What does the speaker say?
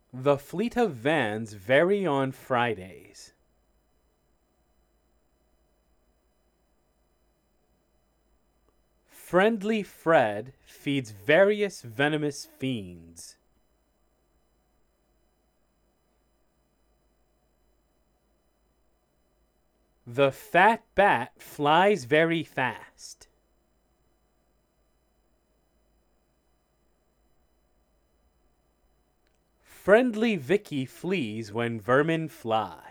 The fleet of vans vary on Fridays. Friendly Fred feeds various venomous fiends. The fat bat flies very fast. Friendly Vicky flees when vermin fly.